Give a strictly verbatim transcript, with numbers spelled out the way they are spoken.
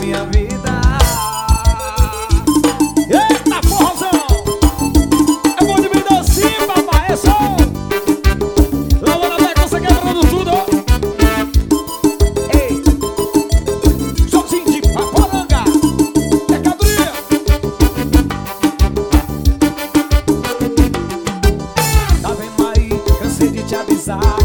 minha vida. Eita, forrozão! É bom de me dar sim, papai, é só! Lavando até que você quebrando tudo, ó! Ei! Showzinho de Paporanga! Mercadoria! Tá vendo aí? Cansei de te avisar.